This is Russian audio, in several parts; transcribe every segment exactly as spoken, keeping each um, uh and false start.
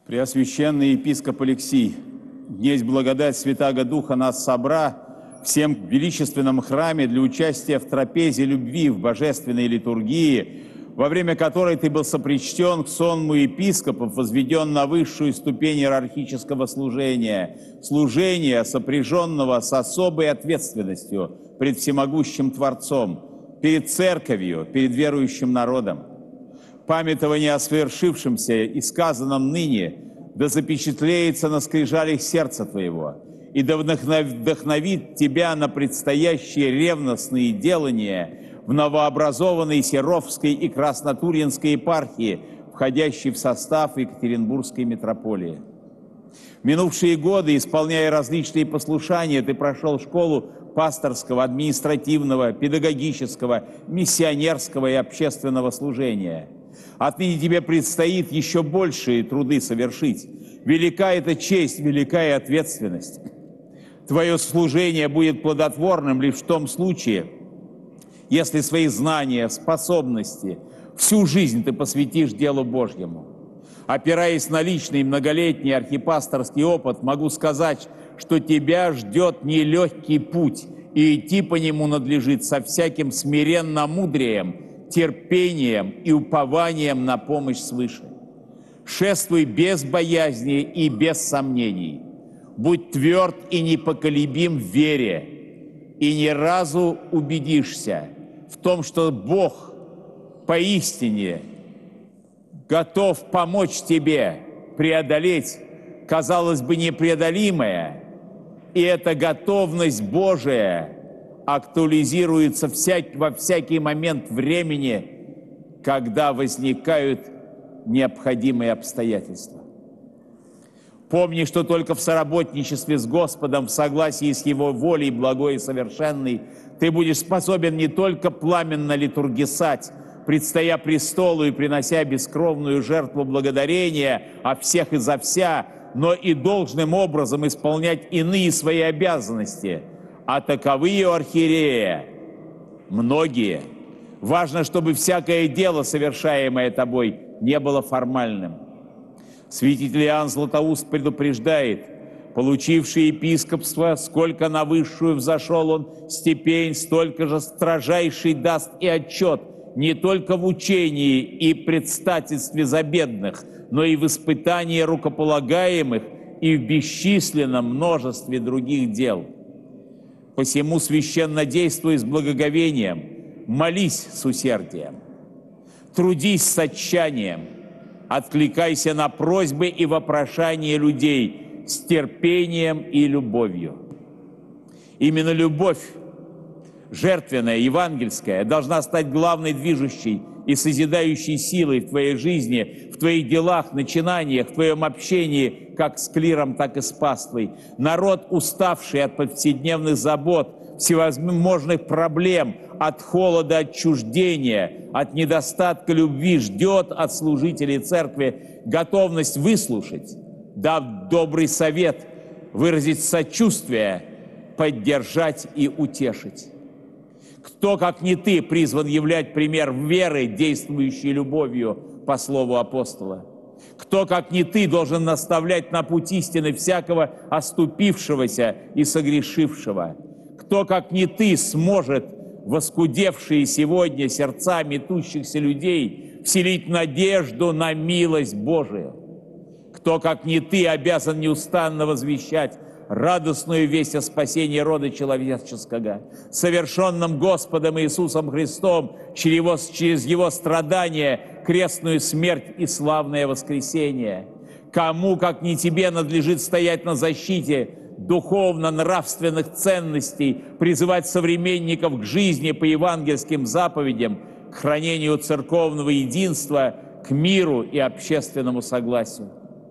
Преосвященный епископ Алексий, днесь благодать Святаго Духа нас собра всем в величественном храме для участия в трапезе любви в божественной литургии, во время которой ты был сопричтен к сонму епископов, возведен на высшую ступень иерархического служения, служения, сопряженного с особой ответственностью пред всемогущим Творцом, перед Церковью, перед верующим народом. Памятование о свершившемся и сказанном ныне да запечатлеется на скрижалях сердца твоего и да вдохновит тебя на предстоящие ревностные делания в новообразованной Серовской и Краснотурьинской епархии, входящей в состав Екатеринбургской митрополии. В минувшие годы, исполняя различные послушания, ты прошел школу пасторского, административного, педагогического, миссионерского и общественного служения. Отныне тебе предстоит еще большие труды совершить. Велика эта честь, велика и ответственность. Твое служение будет плодотворным лишь в том случае, если свои знания, способности, всю жизнь ты посвятишь делу Божьему. Опираясь на личный многолетний архипасторский опыт, могу сказать, что тебя ждет нелегкий путь, и идти по нему надлежит со всяким смиренно-мудрием, терпением и упованием на помощь свыше. Шествуй без боязни и без сомнений. Будь тверд и непоколебим в вере, и ни разу убедишься в том, что Бог поистине готов помочь тебе преодолеть, казалось бы, непреодолимое, и эта готовность Божия актуализируется всяк, во всякий момент времени, когда возникают необходимые обстоятельства. Помни, что только в соработничестве с Господом, в согласии с Его волей благой и совершенной, ты будешь способен не только пламенно литургисать, предстоя престолу и принося бескровную жертву благодарения о всех и за вся, но и должным образом исполнять иные свои обязанности, а таковые у архиерея многие. Важно, чтобы всякое дело, совершаемое тобой, не было формальным. Святитель Иоанн Златоуст предупреждает: получивший епископство, сколько на высшую взошел он степень, столько же строжайший даст и отчет не только в учении и предстательстве за бедных, но и в испытании рукополагаемых и в бесчисленном множестве других дел. Посему священно действуй с благоговением, молись с усердием, трудись с отчаянием, откликайся на просьбы и вопрошания людей с терпением и любовью. Именно любовь, жертвенная, евангельская, должна стать главной движущей и созидающей силой в твоей жизни, в твоих делах, начинаниях, в твоем общении, как с клиром, так и с паствой. Народ, уставший от повседневных забот, всевозможных проблем, от холода, отчуждения, от недостатка любви, ждет от служителей церкви готовность выслушать, дав добрый совет, выразить сочувствие, поддержать и утешить. Кто, как не ты, призван являть пример веры, действующей любовью по слову апостола? Кто, как не ты, должен наставлять на путь истины всякого оступившегося и согрешившего? Кто, как не ты, сможет воскудевшие сегодня сердца метущихся людей вселить надежду на милость Божию? Кто, как не ты, обязан неустанно возвещать радостную весть о спасении рода человеческого, совершенном Господом Иисусом Христом через Его страдания, крестную смерть и славное воскресение? Кому, как не тебе, надлежит стоять на защите духовно-нравственных ценностей, призывать современников к жизни по евангельским заповедям, к хранению церковного единства, к миру и общественному согласию?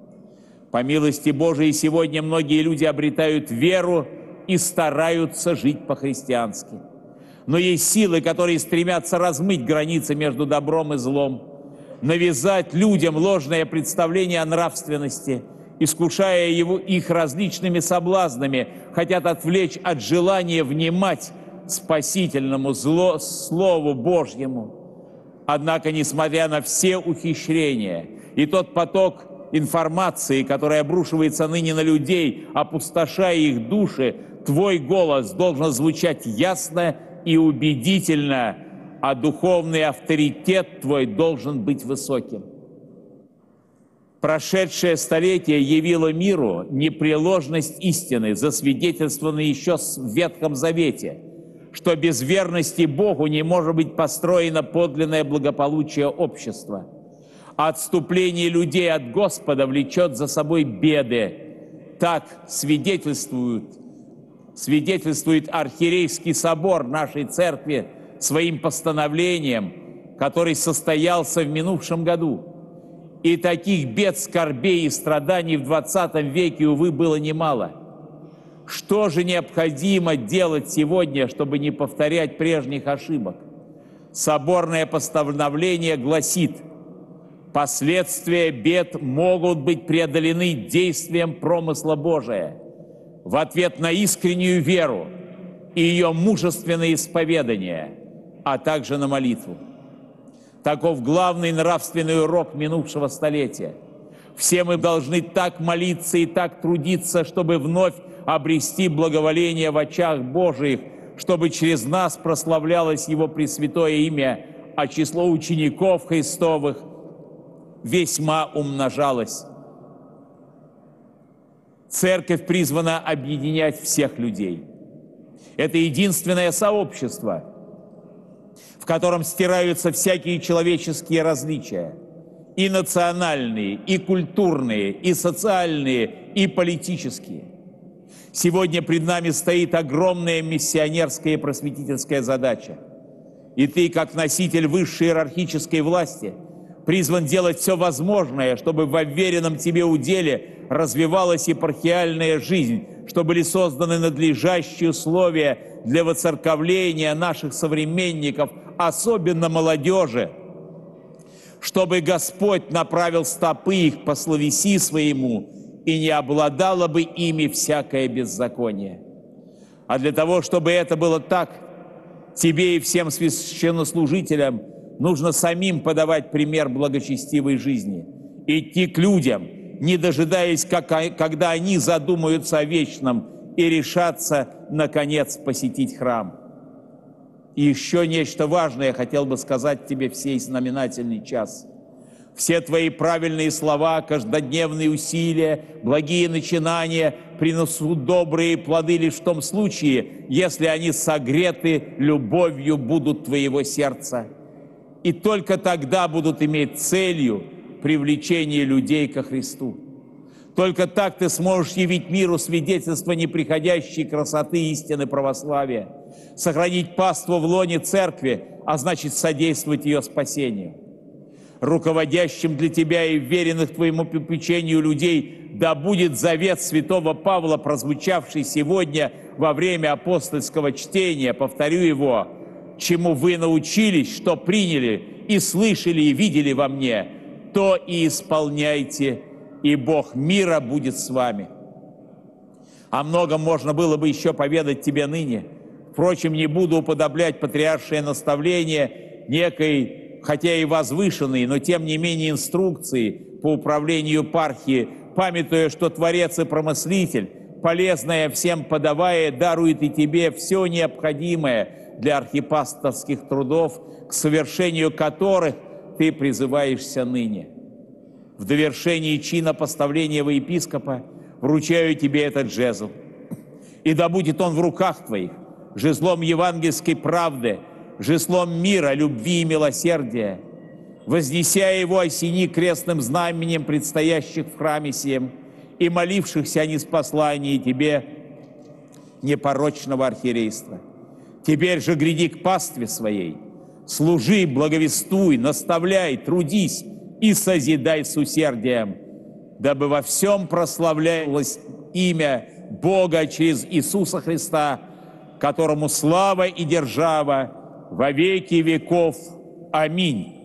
По милости Божией сегодня многие люди обретают веру и стараются жить по-христиански. Но есть силы, которые стремятся размыть границы между добром и злом, навязать людям ложное представление о нравственности, искушая его, их различными соблазнами, хотят отвлечь от желания внимать спасительному зло, Слову Божьему. Однако, несмотря на все ухищрения и тот поток информации, которая обрушивается ныне на людей, опустошая их души, Твой голос должен звучать ясно и убедительно, а духовный авторитет Твой должен быть высоким. Прошедшее столетие явило миру непреложность истины, засвидетельствованной еще в Ветхом Завете, что без верности Богу не может быть построено подлинное благополучие общества. Отступление людей от Господа влечет за собой беды. Так свидетельствует, свидетельствует Архиерейский собор нашей Церкви своим постановлением, который состоялся в минувшем году. И таких бед, скорбей и страданий в двадцатом веке, увы, было немало. Что же необходимо делать сегодня, чтобы не повторять прежних ошибок? Соборное постановление гласит: последствия бед могут быть преодолены действием промысла Божия в ответ на искреннюю веру и ее мужественное исповедание, а также на молитву. Таков главный нравственный урок минувшего столетия. Все мы должны так молиться и так трудиться, чтобы вновь обрести благоволение в очах Божиих, чтобы через нас прославлялось Его пресвятое имя, а число учеников Христовых весьма умножалось. Церковь призвана объединять всех людей. Это единственное сообщество, в котором стираются всякие человеческие различия, и национальные, и культурные, и социальные, и политические. Сегодня пред нами стоит огромная миссионерская и просветительская задача. И ты, как носитель высшей иерархической власти, призван делать все возможное, чтобы в уверенном тебе уделе развивалась епархиальная жизнь, чтобы были созданы надлежащие условия для воцерковления наших современников, особенно молодежи, чтобы Господь направил стопы их по словеси своему, и не обладало бы ими всякое беззаконие. А для того, чтобы это было так, тебе и всем священнослужителям нужно самим подавать пример благочестивой жизни, идти к людям, не дожидаясь, как, когда они задумаются о вечном, и решаться, наконец, посетить храм. И еще нечто важное я хотел бы сказать тебе в сей знаменательный час. Все твои правильные слова, каждодневные усилия, благие начинания принесут добрые плоды лишь в том случае, если они согреты любовью будут твоего сердца. И только тогда будут иметь целью привлечение людей ко Христу. Только так ты сможешь явить миру свидетельство неприходящей красоты истины православия, сохранить паству в лоне Церкви, а значит содействовать ее спасению. Руководящим для тебя и веренных твоему попечению людей да будет завет святого Павла, прозвучавший сегодня во время апостольского чтения, повторю его: чему вы научились, что приняли и слышали и видели во мне, то и исполняйте, и Бог мира будет с вами. О многом можно было бы еще поведать тебе ныне. Впрочем, не буду уподоблять патриаршее наставление некой, хотя и возвышенной, но тем не менее инструкции по управлению епархией, памятуя, что Творец и Промыслитель, полезное всем подавая, дарует и тебе все необходимое для архипасторских трудов, к совершению которых ты призываешься ныне. В довершении чина поставления во епископа вручаю тебе этот жезл. И да будет он в руках твоих, жезлом евангельской правды, жезлом мира, любви и милосердия. Вознеся его, осени крестным знаменем предстоящих в храме сем и молившихся о ниспослании тебе непорочного архиерейства. Теперь же гряди к пастве своей, служи, благовествуй, наставляй, трудись и созидай с усердием, дабы во всем прославлялось имя Бога через Иисуса Христа, которому слава и держава во веки веков. Аминь.